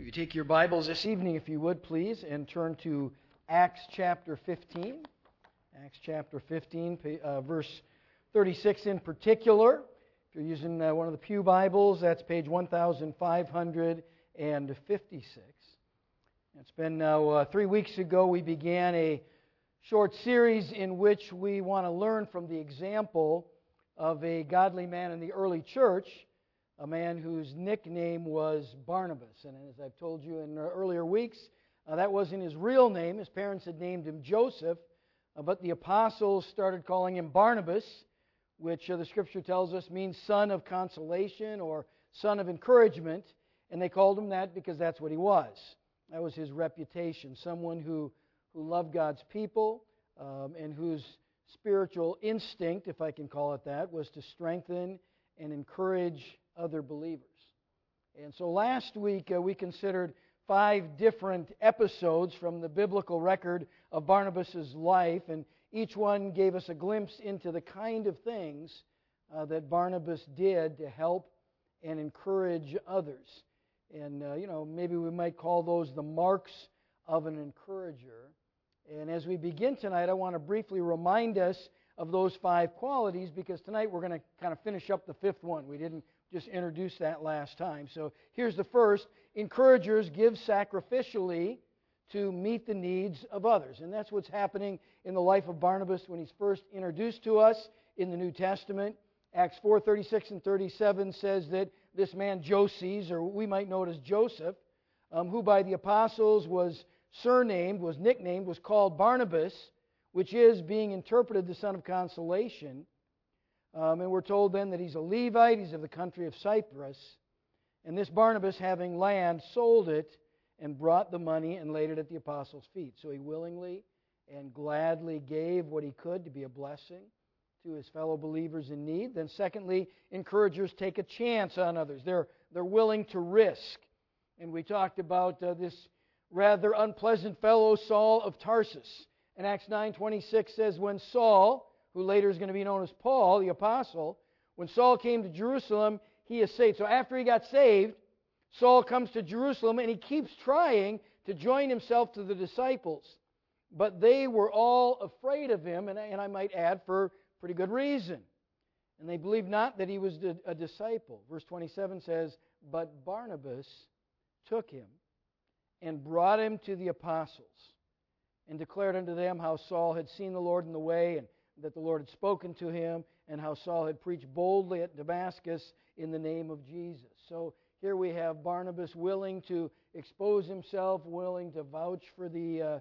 You take your Bibles this evening, if you would, please, and turn to Acts chapter 15. Acts chapter 15, verse 36 in particular. If you're using one of the Pew Bibles, that's page 1556. It's been now 3 weeks ago we began a short series in which we want to learn from the example of a godly man in the early church, a man whose nickname was Barnabas. And as I've told you in earlier weeks, that wasn't his real name. His parents had named him Joseph, but the apostles started calling him Barnabas, which the Scripture tells us means son of consolation or son of encouragement. And they called him that because that's what he was. That was his reputation, someone who loved God's people and whose spiritual instinct, if I can call it that, was to strengthen and encourage other believers. And so last week we considered 5 different episodes from the biblical record of Barnabas' life, and each one gave us a glimpse into the kind of things that Barnabas did to help and encourage others. And, maybe we might call those the marks of an encourager. And as we begin tonight, I want to briefly remind us of those 5 qualities, because tonight we're going to kind of finish up the 5th one. We didn't just introduce that last time. So here's the first. Encouragers give sacrificially to meet the needs of others. And that's what's happening in the life of Barnabas when he's first introduced to us in the New Testament. Acts 4:36 and 37 says that this man Joses, or we might know it as Joseph, who by the apostles was nicknamed, was called Barnabas, which is being interpreted the son of consolation. And we're told then that he's a Levite, he's of the country of Cyprus. And this Barnabas, having land, sold it and brought the money and laid it at the apostles' feet. So he willingly and gladly gave what he could to be a blessing to his fellow believers in need. Then secondly, encouragers take a chance on others. They're willing to risk. And we talked about this rather unpleasant fellow, Saul of Tarsus. And Acts 9:26 says, when Saul, who later is going to be known as Paul, the apostle, when Saul came to Jerusalem, he essayed. So after he got saved, Saul comes to Jerusalem and he keeps trying to join himself to the disciples. But they were all afraid of him, and I might add, for pretty good reason. And they believed not that he was a disciple. Verse 27 says, but Barnabas took him and brought him to the apostles, and declared unto them how Saul had seen the Lord in the way, and that the Lord had spoken to him, and how Saul had preached boldly at Damascus in the name of Jesus. So here we have Barnabas willing to expose himself, willing to vouch for the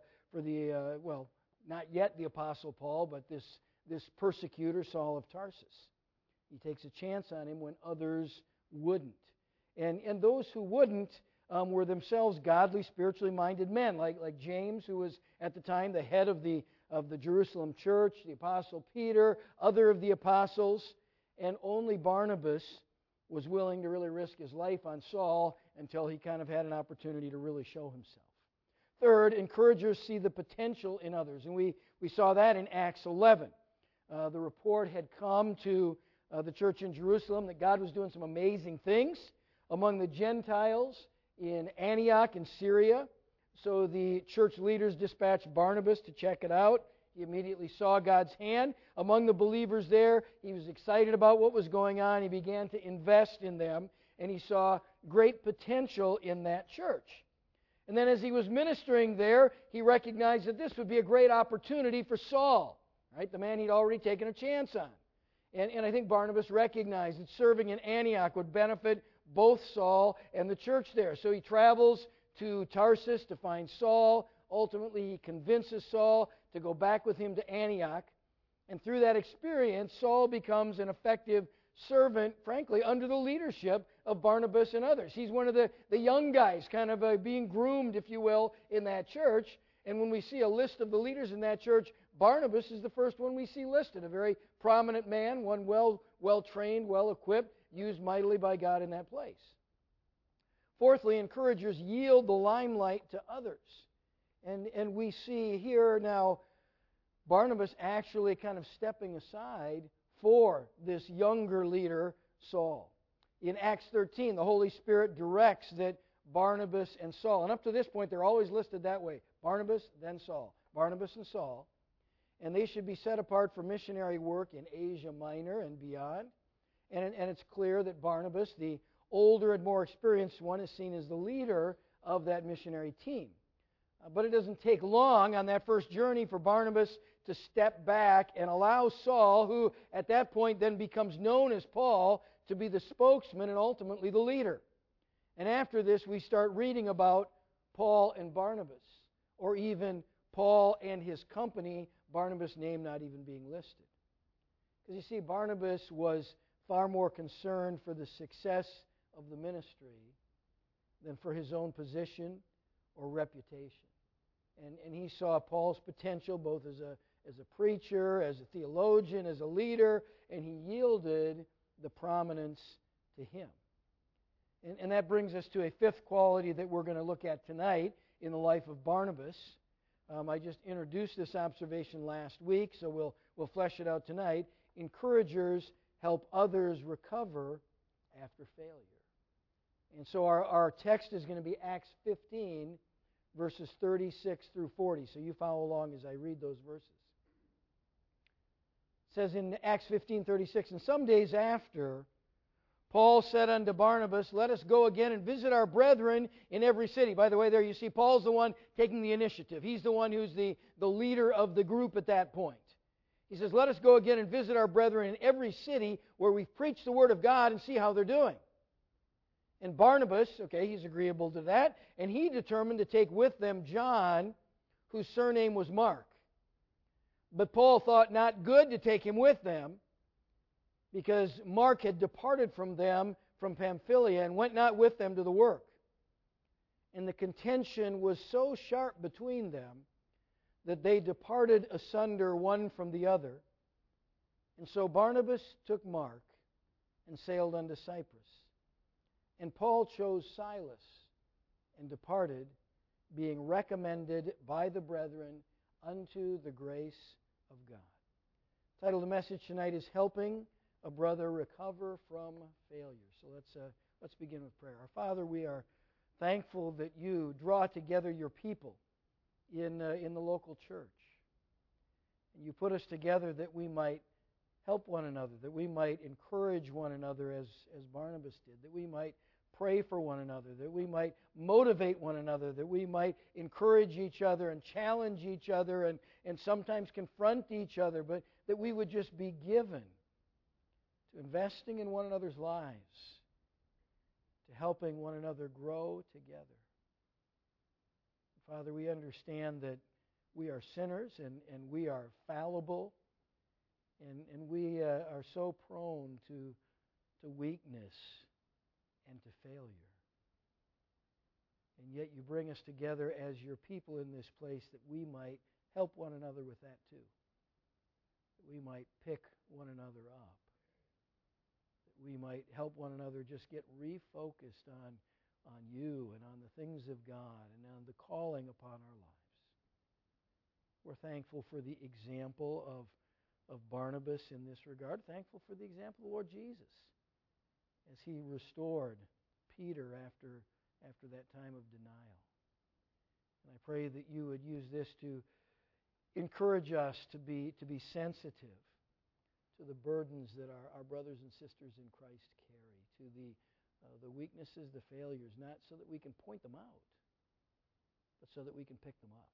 not yet the Apostle Paul, but this persecutor, Saul of Tarsus. He takes a chance on him when others wouldn't. And those who wouldn't were themselves godly, spiritually minded men, like James, who was at the time the head of the Jerusalem church, the Apostle Peter, other of the apostles, and only Barnabas was willing to really risk his life on Saul until he kind of had an opportunity to really show himself. Third, encouragers see the potential in others, and we saw that in Acts 11. The report had come to the church in Jerusalem that God was doing some amazing things among the Gentiles in Antioch in Syria. So the church leaders dispatched Barnabas to check it out. He immediately saw God's hand among the believers there. He was excited about what was going on. He began to invest in them, and he saw great potential in that church. And then as he was ministering there, he recognized that this would be a great opportunity for Saul, right? The man he'd already taken a chance on. And I think Barnabas recognized that serving in Antioch would benefit both Saul and the church there. So he travels to Tarsus to find Saul. Ultimately, he convinces Saul to go back with him to Antioch. And through that experience, Saul becomes an effective servant, frankly, under the leadership of Barnabas and others. He's one of the young guys, kind of being groomed, if you will, in that church. And when we see a list of the leaders in that church, Barnabas is the first one we see listed. A very prominent man, one well-trained, well-equipped, used mightily by God in that place. Fourthly, encouragers yield the limelight to others. And we see here now Barnabas actually kind of stepping aside for this younger leader, Saul. In Acts 13, the Holy Spirit directs that Barnabas, and Saul. And up to this point, they're always listed that way. Barnabas, then Saul. Barnabas and Saul. And they should be set apart for missionary work in Asia Minor and beyond. And it's clear that Barnabas, the older and more experienced one, is seen as the leader of that missionary team. But it doesn't take long on that first journey for Barnabas to step back and allow Saul, who at that point then becomes known as Paul, to be the spokesman and ultimately the leader. And after this, we start reading about Paul and Barnabas, or even Paul and his company, Barnabas' name not even being listed. Because you see, Barnabas was far more concerned for the success of the ministry than for his own position or reputation. And he saw Paul's potential both as a preacher, as a theologian, as a leader, and he yielded the prominence to him. And that brings us to a fifth quality that we're going to look at tonight in the life of Barnabas. I just introduced this observation last week, so we'll flesh it out tonight. Encouragers help others recover after failure. And so our text is going to be Acts 15, verses 36 through 40. So you follow along as I read those verses. It says in Acts 15:36, and some days after, Paul said unto Barnabas, let us go again and visit our brethren in every city. By the way, there you see Paul's the one taking the initiative. He's the one who's the leader of the group at that point. He says, let us go again and visit our brethren in every city where we've preached the Word of God and see how they're doing. And Barnabas, okay, he's agreeable to that, and he determined to take with them John, whose surname was Mark. But Paul thought not good to take him with them, because Mark had departed from them from Pamphylia and went not with them to the work. And the contention was so sharp between them that they departed asunder one from the other. And so Barnabas took Mark and sailed unto Cyprus. And Paul chose Silas and departed, being recommended by the brethren unto the grace of God. The title of the message tonight is Helping a Brother Recover from Failure. So let's begin with prayer. Our Father, we are thankful that you draw together your people in the local church. And you put us together that we might help one another, that we might encourage one another as Barnabas did, that we might pray for one another, that we might motivate one another, that we might encourage each other and challenge each other and sometimes confront each other, but that we would just be given to investing in one another's lives, to helping one another grow together. Father, we understand that we are sinners and we are fallible, and we are so prone to weakness and to failure. And yet you bring us together as your people in this place that we might help one another with that too. That we might pick one another up. That we might help one another just get refocused on you and on the things of God and on the calling upon our lives. We're thankful for the example of Barnabas in this regard. Thankful for the example of the Lord Jesus as he restored Peter after that time of denial. And I pray that you would use this to encourage us to be sensitive to the burdens that our brothers and sisters in Christ carry, to the weaknesses, the failures, not so that we can point them out, but so that we can pick them up,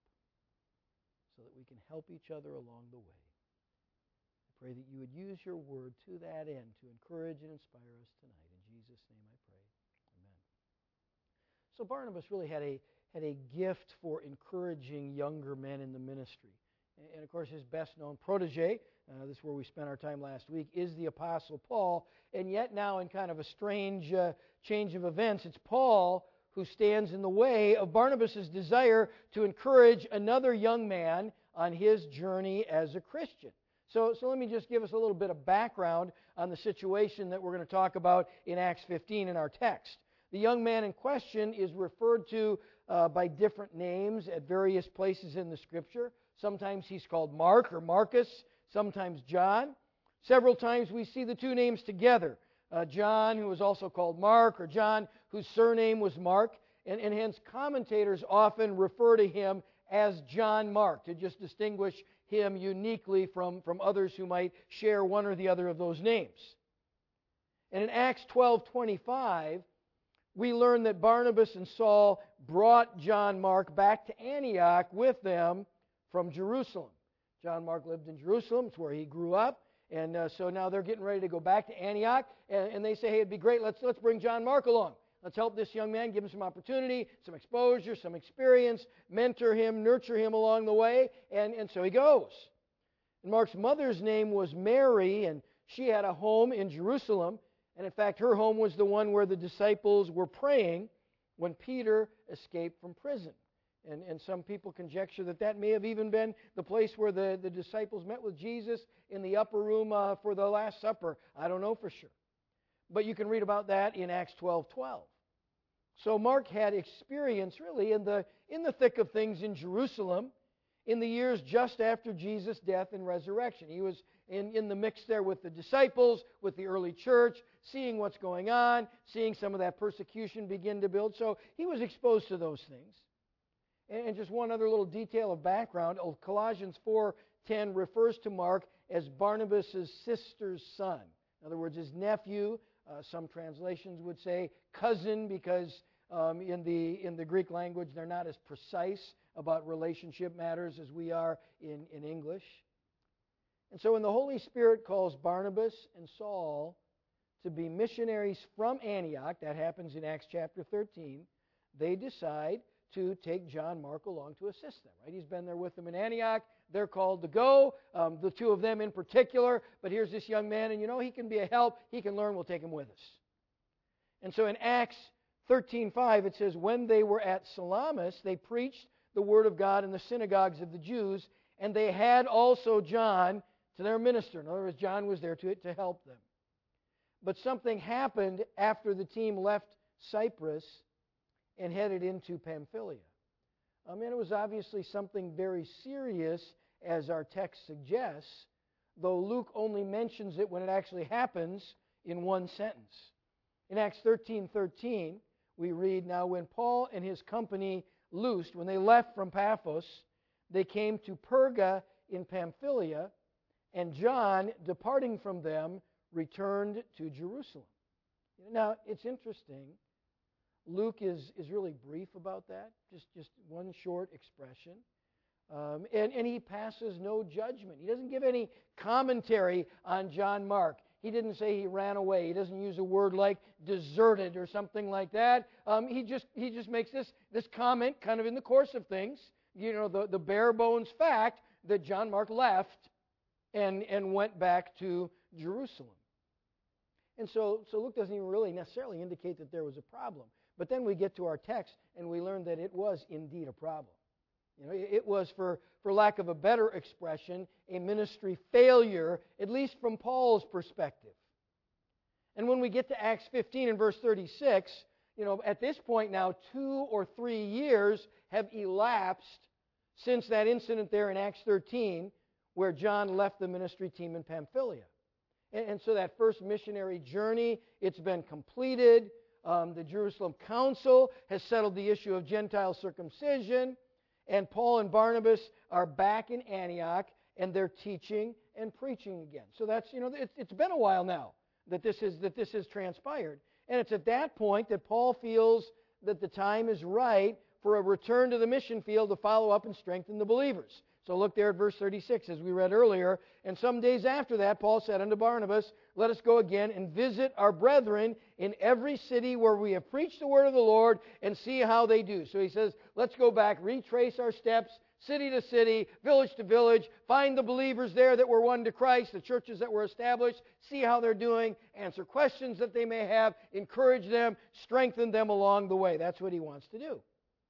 so that we can help each other along the way. I pray that you would use your word to that end to encourage and inspire us tonight. In Jesus' name I pray. Amen. So Barnabas really had a gift for encouraging younger men in the ministry. And of course his best-known protege, this is where we spent our time last week, is the Apostle Paul. And yet now in kind of a strange change of events, it's Paul who stands in the way of Barnabas' desire to encourage another young man on his journey as a Christian. So let me just give us a little bit of background on the situation that we're going to talk about in Acts 15 in our text. The young man in question is referred to by different names at various places in the Scripture. Sometimes he's called Mark or Marcus, sometimes John. Several times we see the two names together. John, who was also called Mark, or John, whose surname was Mark. And hence commentators often refer to him as John Mark, to just distinguish him uniquely from others who might share one or the other of those names. And in Acts 12:25, we learn that Barnabas and Saul brought John Mark back to Antioch with them from Jerusalem. John Mark lived in Jerusalem. It's where he grew up. And so now they're getting ready to go back to Antioch. And they say, hey, it'd be great. Let's bring John Mark along. Let's help this young man, give him some opportunity, some exposure, some experience, mentor him, nurture him along the way. And so he goes. And Mark's mother's name was Mary, and she had a home in Jerusalem. And in fact, her home was the one where the disciples were praying when Peter escaped from prison. And some people conjecture that may have even been the place where the disciples met with Jesus in the upper room for the Last Supper. I don't know for sure. But you can read about that in Acts 12:12. So Mark had experience really in the thick of things in Jerusalem in the years just after Jesus' death and resurrection. He was in the mix there with the disciples, with the early church, seeing what's going on, seeing some of that persecution begin to build. So he was exposed to those things. And just one other little detail of background, Colossians 4:10 refers to Mark as Barnabas' sister's son. In other words, his nephew. Some translations would say cousin, because in the Greek language they're not as precise about relationship matters as we are in English. And so when the Holy Spirit calls Barnabas and Saul to be missionaries from Antioch, that happens in Acts chapter 13, they decide to take John Mark along to assist them. Right? He's been there with them in Antioch. They're called to go, the two of them in particular. But here's this young man, and he can be a help. He can learn. We'll take him with us. And so in Acts 13:5, it says, when they were at Salamis, they preached the word of God in the synagogues of the Jews, and they had also John to their minister. In other words, John was there to help them. But something happened after the team left Cyprus and headed into Pamphylia. And it was obviously something very serious, as our text suggests, though Luke only mentions it when it actually happens in one sentence. In Acts 13:13, we read, now when Paul and his company loosed, when they left from Paphos, they came to Perga in Pamphylia, and John, departing from them, returned to Jerusalem. Now, it's interesting. Luke is really brief about that, just one short expression. And he passes no judgment. He doesn't give any commentary on John Mark. He didn't say he ran away. He doesn't use a word like deserted or something like that. He just makes this comment kind of in the course of things. The bare bones fact that John Mark left and went back to Jerusalem. And so Luke doesn't even really necessarily indicate that there was a problem. But then we get to our text, and we learn that it was indeed a problem. It was, for lack of a better expression, a ministry failure, at least from Paul's perspective. And when we get to Acts 15 and verse 36, at this point now 2 or 3 years have elapsed since that incident there in Acts 13, where John left the ministry team in Pamphylia. And so that first missionary journey, it's been completed. The Jerusalem Council has settled the issue of Gentile circumcision, and Paul and Barnabas are back in Antioch, and they're teaching and preaching again. So that's, it's been a while now that this has transpired. And it's at that point that Paul feels that the time is right for a return to the mission field to follow up and strengthen the believers. So look there at verse 36, as we read earlier. And some days after that, Paul said unto Barnabas, let us go again and visit our brethren in every city where we have preached the word of the Lord, and see how they do. So he says, let's go back, retrace our steps, city to city, village to village, find the believers there that were won to Christ, the churches that were established, see how they're doing, answer questions that they may have, encourage them, strengthen them along the way. That's what he wants to do.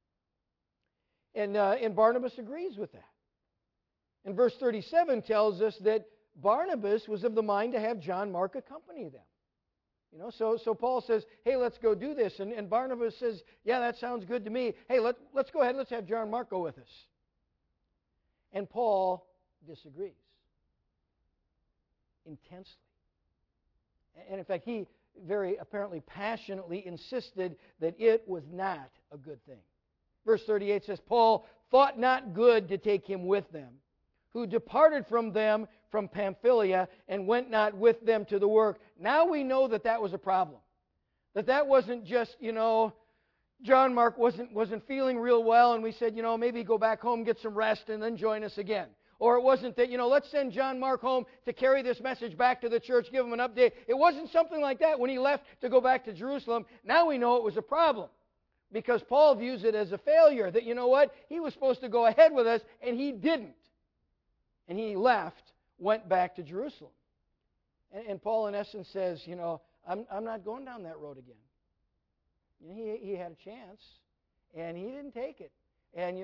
And Barnabas agrees with that. And verse 37 tells us that Barnabas was of the mind to have John Mark accompany them. So Paul says, hey, let's go do this. And Barnabas says, yeah, that sounds good to me. Hey, let's go ahead, let's have John Mark go with us. And Paul disagrees intensely. And in fact, very apparently passionately insisted that it was not a good thing. Verse 38 says, Paul thought not good to take him with them, who departed from them from Pamphylia and went not with them to the work. Now we know that that was a problem. That wasn't just, John Mark wasn't feeling real well, and we said, maybe go back home, get some rest, and then join us again. Or it wasn't that, let's send John Mark home to carry this message back to the church, give him an update. It wasn't something like that when he left to go back to Jerusalem. Now we know it was a problem, because Paul views it as a failure, that, he was supposed to go ahead with us, and he didn't. And he left, went back to Jerusalem. And Paul, in essence, says, I'm not going down that road again. He had a chance, and he didn't take it. And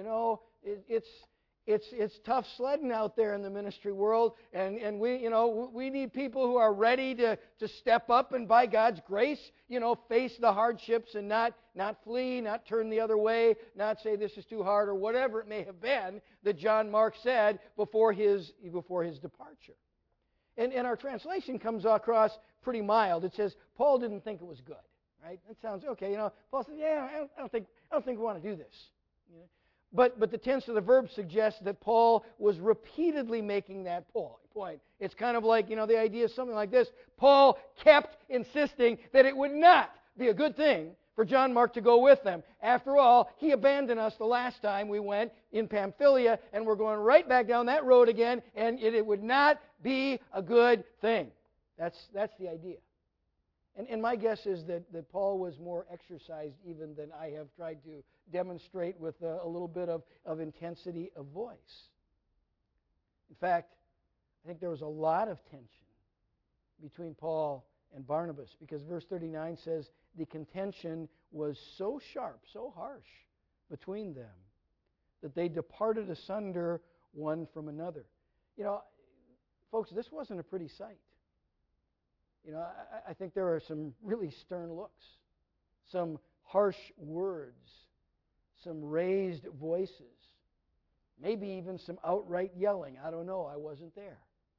it's tough sledding out there in the ministry world, and we need people who are ready to step up and by God's grace, face the hardships and not flee, not turn the other way, not say this is too hard or whatever it may have been that John Mark said before his departure. And our translation comes across pretty mild. It says Paul didn't think it was good. Right? That sounds okay. Paul says, I don't think we want to do this. But the tense of the verb suggests that Paul was repeatedly making that point. It's kind of like, the idea is something like this. Paul kept insisting that it would not be a good thing for John Mark to go with them. After all, he abandoned us the last time we went in Pamphylia, and we're going right back down that road again, and it would not be a good thing. That's the idea. And my guess is that Paul was more exercised even than I have tried to demonstrate with a little bit of intensity of voice. In fact, I think there was a lot of tension between Paul and Barnabas, because verse 39 says the contention was so sharp, so harsh between them that they departed asunder one from another. Folks, this wasn't a pretty sight. I think there are some really stern looks, some harsh words, some raised voices, maybe even some outright yelling. I don't know. I wasn't there.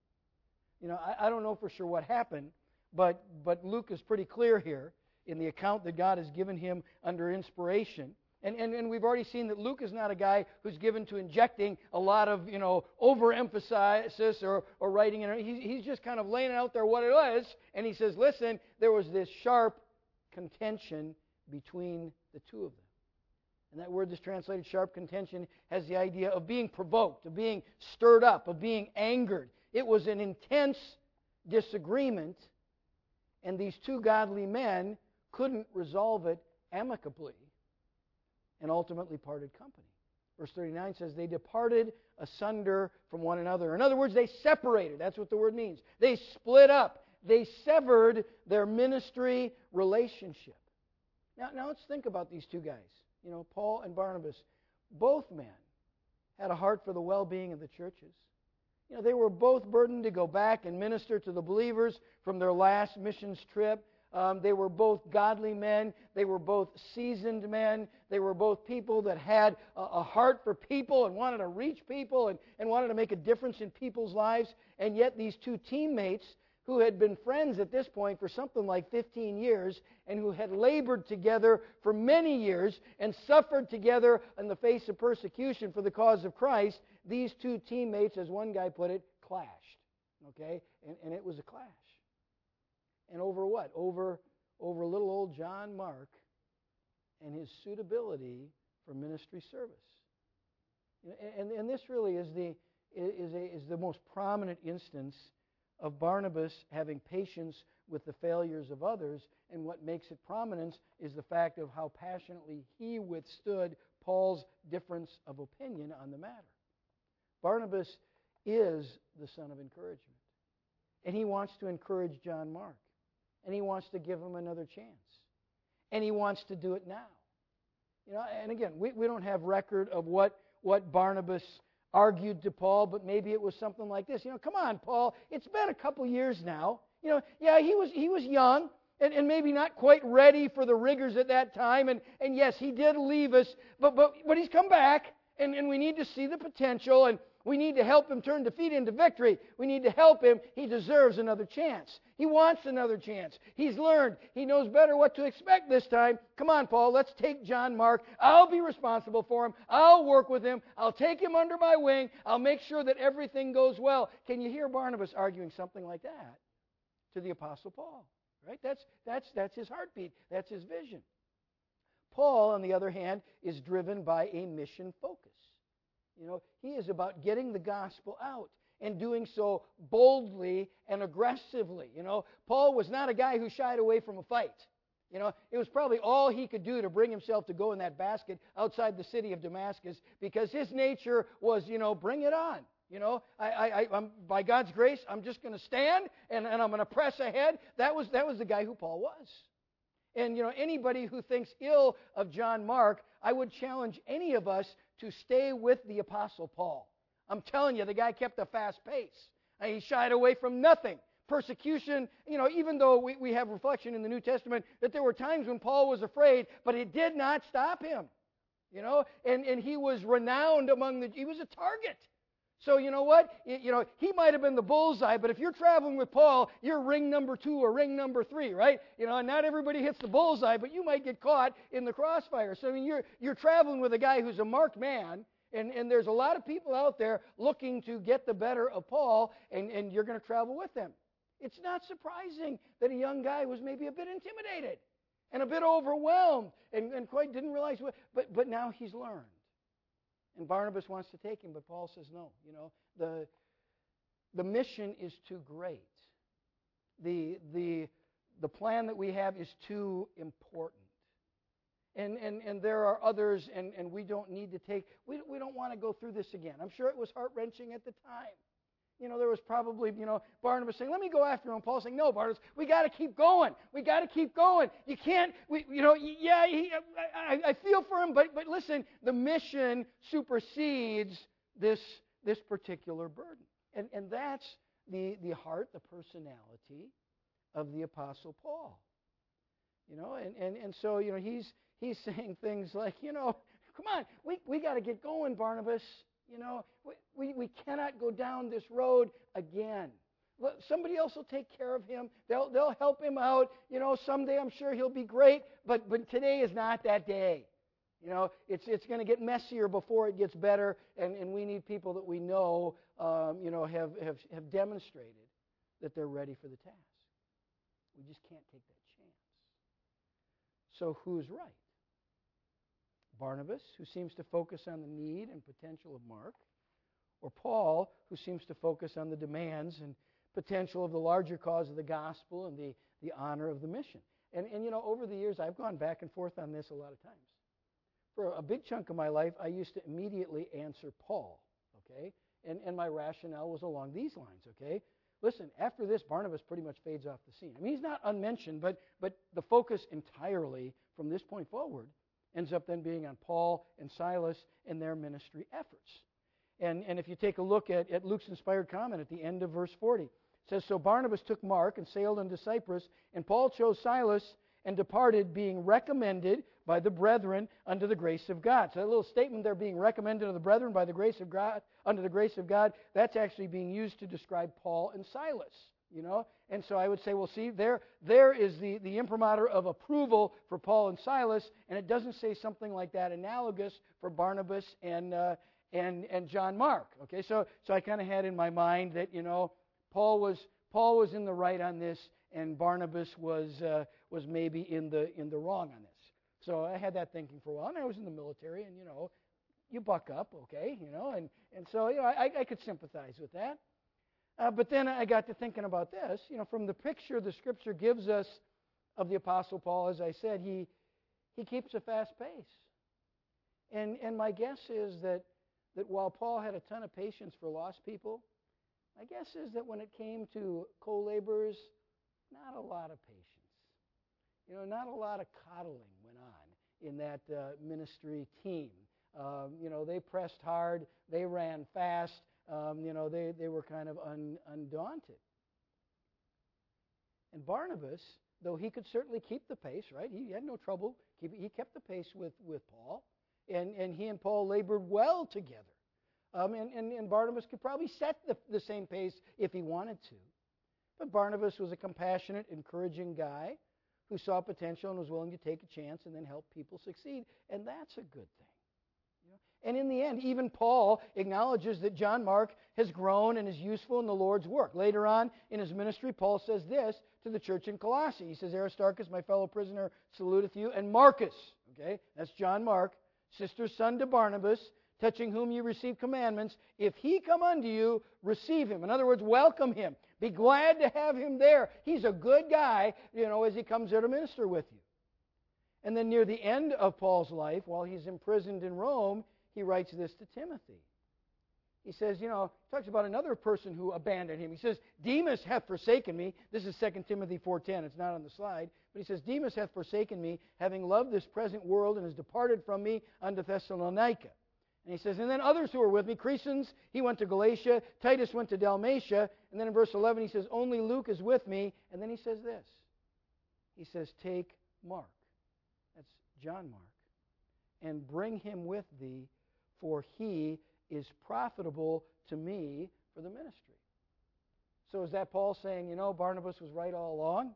I don't know for sure what happened, but Luke is pretty clear here in the account that God has given him under inspiration. And we've already seen that Luke is not a guy who's given to injecting a lot of, overemphasis or writing. He's just kind of laying out there what it was. And he says, listen, there was this sharp contention between the two of them. And that word that's translated sharp contention has the idea of being provoked, of being stirred up, of being angered. It was an intense disagreement, and these two godly men couldn't resolve it amicably, and ultimately parted company. Verse 39 says they departed asunder from one another. In other words, they separated. That's what the word means. They split up. They severed their ministry relationship. Now let's think about these two guys. Paul and Barnabas, both men had a heart for the well-being of the churches. They were both burdened to go back and minister to the believers from their last missions trip. They were both godly men. They were both seasoned men. They were both people that had a heart for people and wanted to reach people and wanted to make a difference in people's lives. And yet these two teammates who had been friends at this point for something like 15 years and who had labored together for many years and suffered together in the face of persecution for the cause of Christ, these two teammates, as one guy put it, clashed. Okay? And it was a clash. And over what? Over little old John Mark and his suitability for ministry service. And this really is the most prominent instance of Barnabas having patience with the failures of others, and what makes it prominence is the fact of how passionately he withstood Paul's difference of opinion on the matter. Barnabas is the son of encouragement, and he wants to encourage John Mark. And he wants to give him another chance. And he wants to do it now. And again, we don't have record of what Barnabas argued to Paul, but maybe it was something like this. Come on, Paul, it's been a couple years now. Yeah, he was young and maybe not quite ready for the rigors at that time. And yes, he did leave us, but he's come back, and we need to see the potential. And We need to help him turn defeat into victory. We need to help him. He deserves another chance. He wants another chance. He's learned. He knows better what to expect this time. Come on, Paul, let's take John Mark. I'll be responsible for him. I'll work with him. I'll take him under my wing. I'll make sure that everything goes well. Can you hear Barnabas arguing something like that to the Apostle Paul? Right? That's his heartbeat. That's his vision. Paul, on the other hand, is driven by a mission focus. He is about getting the gospel out and doing so boldly and aggressively. Paul was not a guy who shied away from a fight. It was probably all he could do to bring himself to go in that basket outside the city of Damascus, because his nature was, bring it on. I'm, by God's grace, I'm just going to stand and I'm going to press ahead. That was the guy who Paul was. And, anybody who thinks ill of John Mark, I would challenge any of us to stay with the Apostle Paul. I'm telling you, the guy kept a fast pace. He shied away from nothing. Persecution, even though we have reflection in the New Testament that there were times when Paul was afraid, but it did not stop him. And he was renowned he was a target. So you know what? He might have been the bullseye, but if you're traveling with Paul, you're ring number 2 or ring number 3, right? And not everybody hits the bullseye, but you might get caught in the crossfire. So you're traveling with a guy who's a marked man, and there's a lot of people out there looking to get the better of Paul, and you're going to travel with them. It's not surprising that a young guy was maybe a bit intimidated and a bit overwhelmed and quite didn't realize what, but now he's learned. And Barnabas wants to take him, but Paul says no. The mission is too great. The plan that we have is too important. And there are others, and we don't need to take, we don't want to go through this again. I'm sure it was heart-wrenching at the time. There was probably, Barnabas saying, let me go after him. Paul saying, no, Barnabas, we got to keep going. We got to keep going. You can't, I feel for him, but listen, the mission supersedes this particular burden. And that's the heart, the personality of the Apostle Paul. And so, he's saying things like, come on, we got to get going, Barnabas. We cannot go down this road again. Somebody else will take care of him. They'll help him out. Someday I'm sure he'll be great, but today is not that day. It's going to get messier before it gets better, and we need people that we know, have demonstrated that they're ready for the task. We just can't take that chance. So who's right? Barnabas, who seems to focus on the need and potential of Mark, or Paul, who seems to focus on the demands and potential of the larger cause of the gospel and the honor of the mission. And over the years, I've gone back and forth on this a lot of times. For a big chunk of my life, I used to immediately answer Paul, okay? And my rationale was along these lines, okay? Listen, after this, Barnabas pretty much fades off the scene. I mean, he's not unmentioned, but the focus entirely from this point forward ends up then being on Paul and Silas and their ministry efforts. And if you take a look at Luke's inspired comment at the end of verse 40, it says, so Barnabas took Mark and sailed unto Cyprus, and Paul chose Silas and departed, being recommended by the brethren unto the grace of God. So that little statement there, being recommended of the brethren by the grace of God, unto the grace of God, that's actually being used to describe Paul and Silas. And so I would say, well, see, there is the imprimatur of approval for Paul and Silas, and it doesn't say something like that analogous for Barnabas and John Mark. Okay, so I kind of had in my mind that Paul was in the right on this, and Barnabas was maybe in the wrong on this. So I had that thinking for a while, and I was in the military, and you buck up, okay, and so I could sympathize with that. But then I got to thinking about this. From the picture the Scripture gives us of the Apostle Paul, as I said, he keeps a fast pace. And my guess is that while Paul had a ton of patience for lost people, my guess is that when it came to co-laborers, not a lot of patience. Not a lot of coddling went on in that ministry team. They pressed hard, they ran fast. They were kind of undaunted. And Barnabas, though he could certainly keep the pace, right? He had no trouble. He kept the pace with Paul. And he and Paul labored well together. And Barnabas could probably set the same pace if he wanted to. But Barnabas was a compassionate, encouraging guy who saw potential and was willing to take a chance and then help people succeed. And that's a good thing. And in the end, even Paul acknowledges that John Mark has grown and is useful in the Lord's work. Later on in his ministry, Paul says this to the church in Colossae. He says, Aristarchus, my fellow prisoner, saluteth you, and Marcus, okay, that's John Mark, sister's son to Barnabas, touching whom you receive commandments. If he come unto you, receive him. In other words, welcome him. Be glad to have him there. He's a good guy, as he comes there to minister with you. And then near the end of Paul's life, while he's imprisoned in Rome, he writes this to Timothy. He says, talks about another person who abandoned him. He says, Demas hath forsaken me. This is 2 Timothy 4:10. It's not on the slide. But he says, Demas hath forsaken me, having loved this present world, and has departed from me unto Thessalonica. And he says, and then others who were with me, Crescens, he went to Galatia, Titus went to Dalmatia, and then in verse 11 he says, only Luke is with me. And then he says this. He says, take Mark. That's John Mark. And bring him with thee, for he is profitable to me for the ministry. So is that Paul saying, Barnabas was right all along?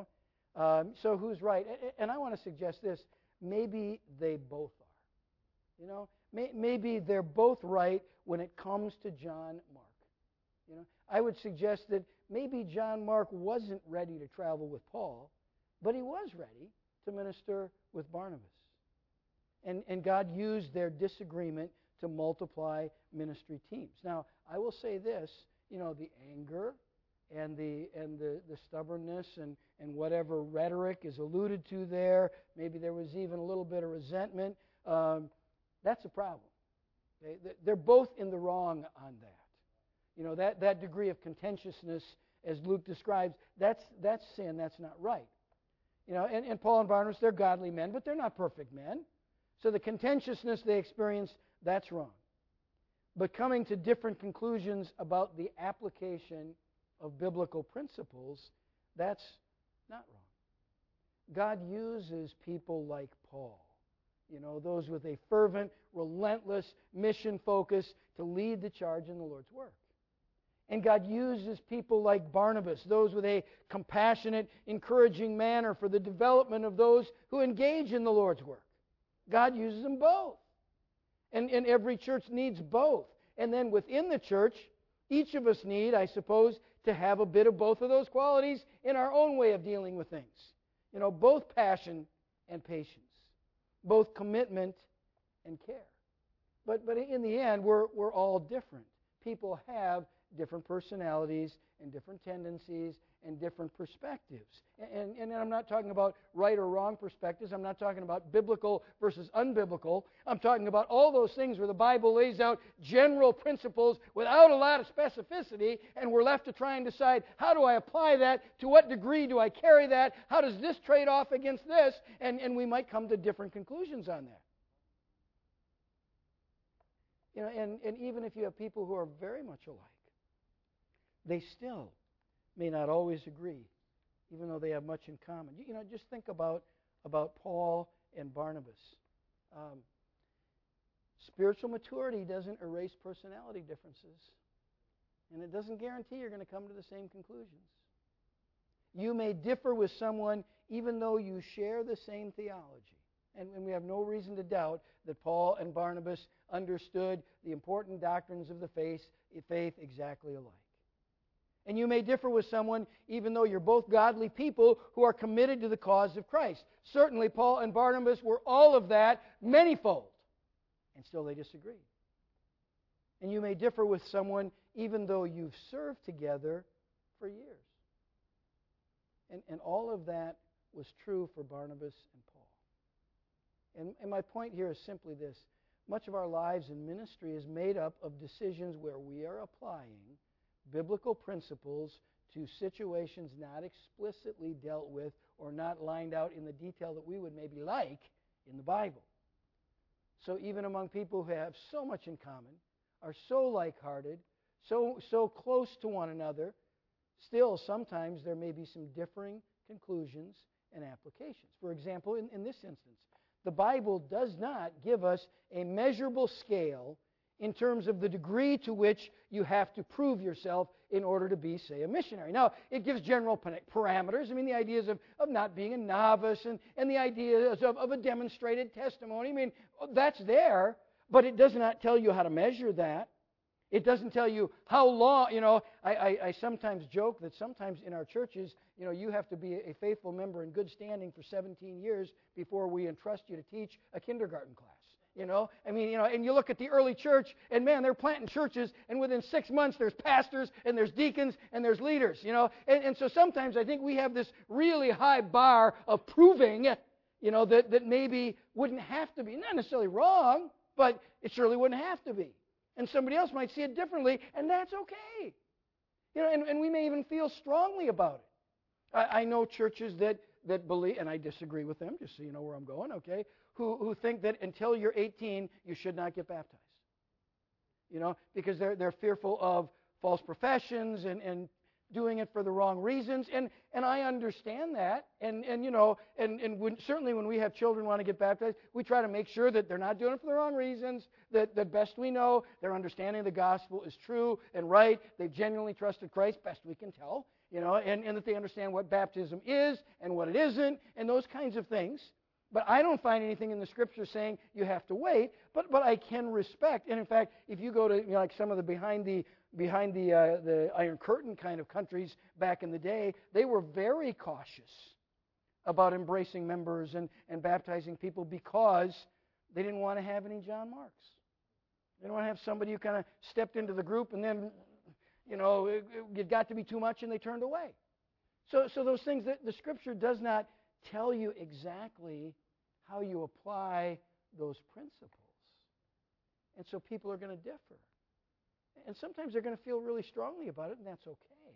So who's right? And I want to suggest this. Maybe they both are. Maybe they're both right when it comes to John Mark. I would suggest that maybe John Mark wasn't ready to travel with Paul, but he was ready to minister with Barnabas. And God used their disagreement to multiply ministry teams. Now, I will say this, the anger and the stubbornness and whatever rhetoric is alluded to there, maybe there was even a little bit of resentment, that's a problem. They're both in the wrong on that. That degree of contentiousness, as Luke describes, that's sin, that's not right. And Paul and Barnabas, they're godly men, but they're not perfect men. So the contentiousness they experience, that's wrong. But coming to different conclusions about the application of biblical principles, that's not wrong. God uses people like Paul, those with a fervent, relentless mission focus to lead the charge in the Lord's work. And God uses people like Barnabas, those with a compassionate, encouraging manner for the development of those who engage in the Lord's work. God uses them both. And every church needs both. And then within the church, each of us need, I suppose, to have a bit of both of those qualities in our own way of dealing with things. Both passion and patience. Both commitment and care. But in the end, we're all different. People have different personalities and different tendencies and different perspectives. And I'm not talking about right or wrong perspectives. I'm not talking about biblical versus unbiblical. I'm talking about all those things where the Bible lays out general principles without a lot of specificity, and we're left to try and decide, how do I apply that? To what degree do I carry that? How does this trade off against this? And we might come to different conclusions on that. And even if you have people who are very much alike, they still may not always agree, even though they have much in common. Just think about Paul and Barnabas. Spiritual maturity doesn't erase personality differences, and it doesn't guarantee you're going to come to the same conclusions. You may differ with someone even though you share the same theology. And we have no reason to doubt that Paul and Barnabas understood the important doctrines of the faith exactly alike. And you may differ with someone even though you're both godly people who are committed to the cause of Christ. Certainly, Paul and Barnabas were all of that, manyfold. And still they disagreed. And you may differ with someone even though you've served together for years. And all of that was true for Barnabas and Paul. And my point here is simply this. Much of our lives in ministry is made up of decisions where we are applying biblical principles to situations not explicitly dealt with or not lined out in the detail that we would maybe like in the Bible. So even among people who have so much in common, are so like-hearted, so close to one another, still sometimes there may be some differing conclusions and applications. For example, in this instance, the Bible does not give us a measurable scale in terms of the degree to which you have to prove yourself in order to be, say, a missionary. Now, it gives general parameters. I mean, the ideas of not being a novice and the ideas of a demonstrated testimony. I mean, that's there, but it does not tell you how to measure that. It doesn't tell you how long, I sometimes joke that sometimes in our churches, you have to be a faithful member in good standing for 17 years before we entrust you to teach a kindergarten class. And you look at the early church, and man, they're planting churches, and within 6 months there's pastors, and there's deacons, and there's leaders, And so sometimes I think we have this really high bar of proving, that maybe wouldn't have to be. Not necessarily wrong, but it surely wouldn't have to be. And somebody else might see it differently, and that's okay. And we may even feel strongly about it. I know churches that believe, and I disagree with them, just so you know where I'm going, okay, who think that until you're 18, you should not get baptized. Because they're fearful of false professions and doing it for the wrong reasons. And I understand that. And certainly when we have children want to get baptized, we try to make sure that they're not doing it for the wrong reasons, that best we know, their understanding of the gospel is true and right, they've genuinely trusted Christ, best we can tell, and that they understand what baptism is and what it isn't, and those kinds of things. But I don't find anything in the Scripture saying you have to wait, but I can respect. And in fact, if you go to like some of the behind the Iron Curtain kind of countries back in the day, they were very cautious about embracing members and baptizing people because they didn't want to have any John Marks. They didn't want to have somebody who kind of stepped into the group and then, it got to be too much and they turned away. So those things that the Scripture does not tell you exactly how you apply those principles. And so people are going to differ. And sometimes they're going to feel really strongly about it, and that's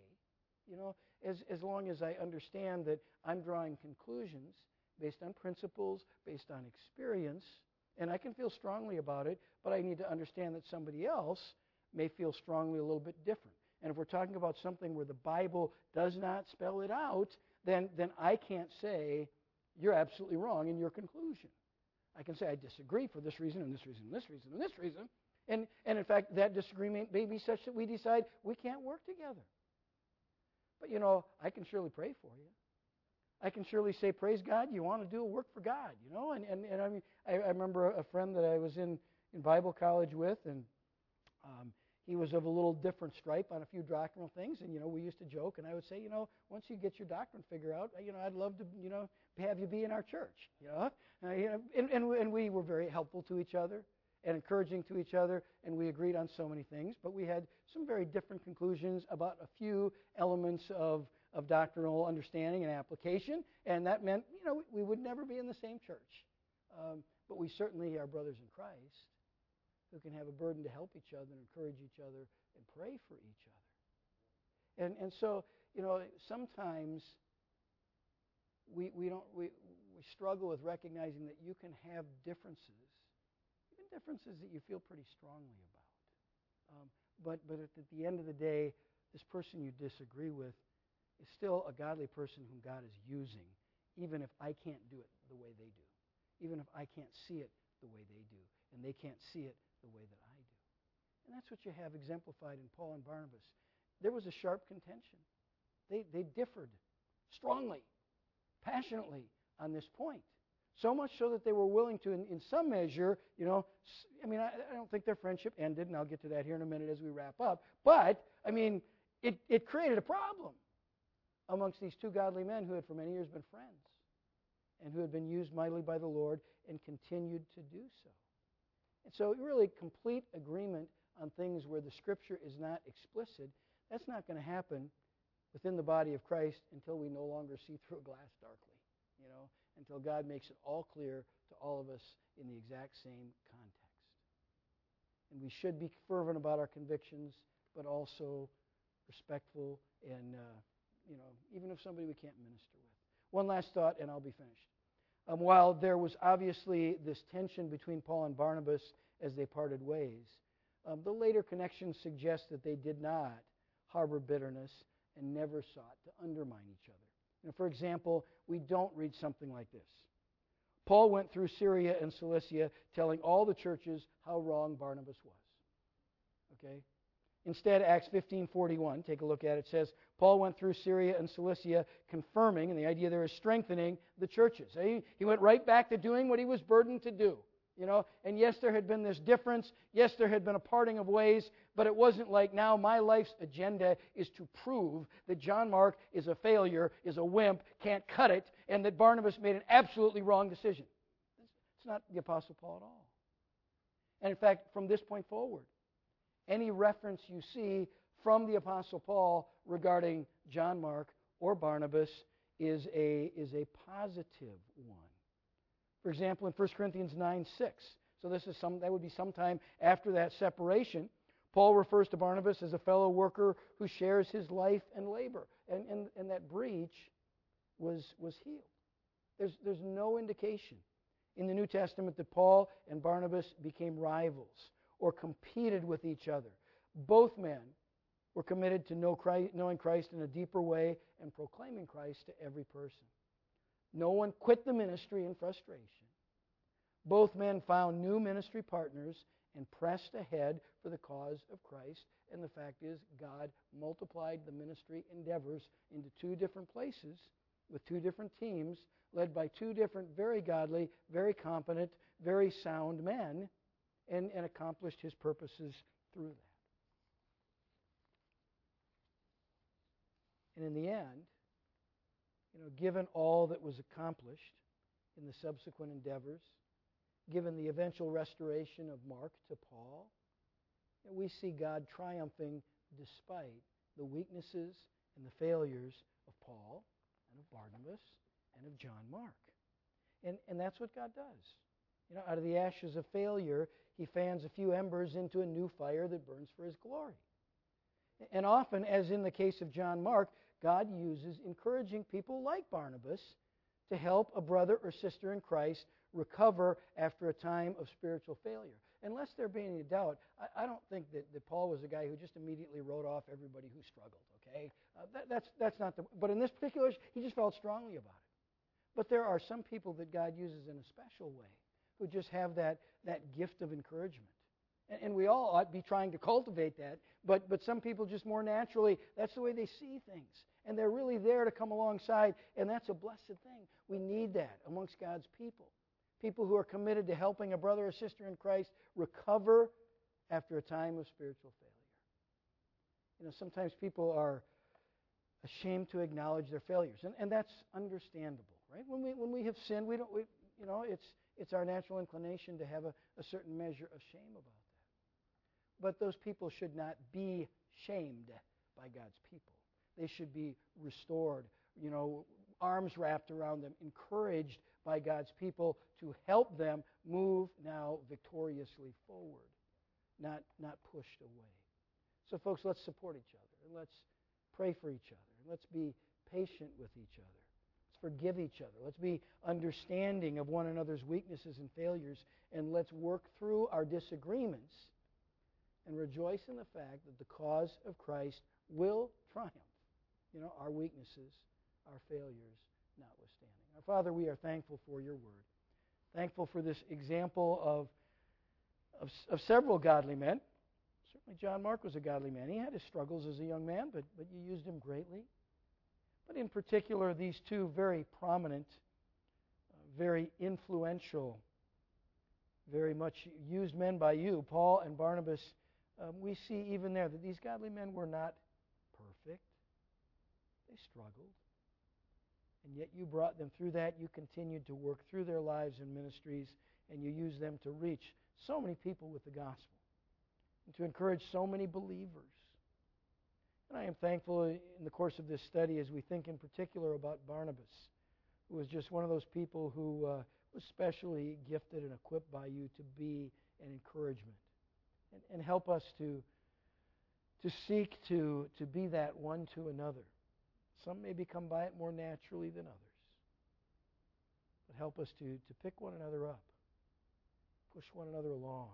okay. As long as I understand that I'm drawing conclusions based on principles, based on experience, and I can feel strongly about it, but I need to understand that somebody else may feel strongly a little bit different. And if we're talking about something where the Bible does not spell it out, then I can't say you're absolutely wrong in your conclusion. I can say I disagree for this reason and this reason and this reason and this reason. And in fact, that disagreement may be such that we decide we can't work together. But I can surely pray for you. I can surely say, praise God, you want to do a work for God, And I mean, I remember a friend that I was in Bible college with, and he was of a little different stripe on a few doctrinal things, and we used to joke, and I would say, once you get your doctrine figured out, I'd love to, have you be in our church, and we were very helpful to each other and encouraging to each other, and we agreed on so many things, but we had some very different conclusions about a few elements of doctrinal understanding and application, and that meant, we would never be in the same church, but we certainly are brothers in Christ, who can have a burden to help each other and encourage each other and pray for each other. And so, sometimes we struggle with recognizing that you can have differences, even differences that you feel pretty strongly about. But at the end of the day, this person you disagree with is still a godly person whom God is using, even if I can't do it the way they do, even if I can't see it the way they do, and they can't see it the way that I do. And that's what you have exemplified in Paul and Barnabas. There was a sharp contention. They differed strongly, passionately on this point. So much so that they were willing to, in some measure, I don't think their friendship ended, and I'll get to that here in a minute as we wrap up. But, it created a problem amongst these two godly men who had for many years been friends and who had been used mightily by the Lord and continued to do so. And so really complete agreement on things where the Scripture is not explicit, that's not going to happen within the body of Christ until we no longer see through a glass darkly, until God makes it all clear to all of us in the exact same context. And we should be fervent about our convictions, but also respectful and, even if somebody we can't minister with. One last thought, and I'll be finished. While there was obviously this tension between Paul and Barnabas as they parted ways, the later connection suggests that they did not harbor bitterness and never sought to undermine each other. For example, we don't read something like this. Paul went through Syria and Cilicia telling all the churches how wrong Barnabas was. Okay? Instead, Acts 15:41, take a look at it, says, Paul went through Syria and Cilicia, confirming, and the idea there is strengthening the churches. He went right back to doing what he was burdened to do. And yes, there had been this difference. Yes, there had been a parting of ways, but it wasn't like now my life's agenda is to prove that John Mark is a failure, is a wimp, can't cut it, and that Barnabas made an absolutely wrong decision. It's not the Apostle Paul at all. And in fact, from this point forward, any reference you see from the Apostle Paul regarding John Mark or Barnabas is a positive one. For example, in 1 Corinthians 9:6, so that would be sometime after that separation, Paul refers to Barnabas as a fellow worker who shares his life and labor, and that breach was healed. There's no indication in the New Testament that Paul and Barnabas became rivals or competed with each other. Both men were committed to knowing Christ in a deeper way and proclaiming Christ to every person. No one quit the ministry in frustration. Both men found new ministry partners and pressed ahead for the cause of Christ. And the fact is, God multiplied the ministry endeavors into two different places with two different teams, led by two different, very godly, very competent, very sound men, and accomplished His purposes through that. And in the end, given all that was accomplished in the subsequent endeavors, given the eventual restoration of Mark to Paul, we see God triumphing despite the weaknesses and the failures of Paul and of Barnabas and of John Mark. And that's what God does. Out of the ashes of failure, He fans a few embers into a new fire that burns for His glory. And often, as in the case of John Mark, God uses encouraging people like Barnabas to help a brother or sister in Christ recover after a time of spiritual failure. Unless there be any doubt, I don't think that Paul was a guy who just immediately wrote off everybody who struggled, okay? That's not the... But in this particular, he just felt strongly about it. But there are some people that God uses in a special way who just have that gift of encouragement. And we all ought to be trying to cultivate that, but some people just more naturally, that's the way they see things. And they're really there to come alongside, and that's a blessed thing. We need that amongst God's people. People who are committed to helping a brother or sister in Christ recover after a time of spiritual failure. Sometimes people are ashamed to acknowledge their failures, and that's understandable, right? When we have sinned, it's our natural inclination to have a certain measure of shame about that. But those people should not be shamed by God's people. They should be restored, arms wrapped around them, encouraged by God's people to help them move now victoriously forward, not pushed away. So folks, let's support each other, and let's pray for each other, and let's be patient with each other. Let's forgive each other. Let's be understanding of one another's weaknesses and failures, and let's work through our disagreements and rejoice in the fact that the cause of Christ will triumph. Our weaknesses, our failures notwithstanding. Our Father, we are thankful for your word. Thankful for this example of several godly men. Certainly John Mark was a godly man. He had his struggles as a young man, but you used him greatly. But in particular, these two very prominent, very influential, very much used men by you, Paul and Barnabas, we see even there that these godly men were not perfect. They struggled. And yet you brought them through that. You continued to work through their lives and ministries, and you used them to reach so many people with the gospel and to encourage so many believers. And I am thankful in the course of this study as we think in particular about Barnabas, who was just one of those people who was specially gifted and equipped by you to be an encouragement. And help us to seek to be that one to another. Some may become by it more naturally than others. But help us to pick one another up, push one another along,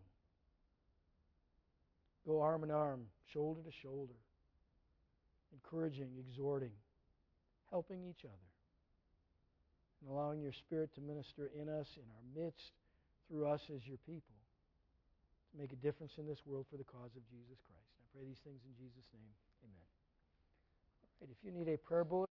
go arm in arm, shoulder to shoulder, encouraging, exhorting, helping each other, and allowing your Spirit to minister in us, in our midst, through us as your people, make a difference in this world for the cause of Jesus Christ. I pray these things in Jesus' name. Amen. All right, if you need a prayer bulletin,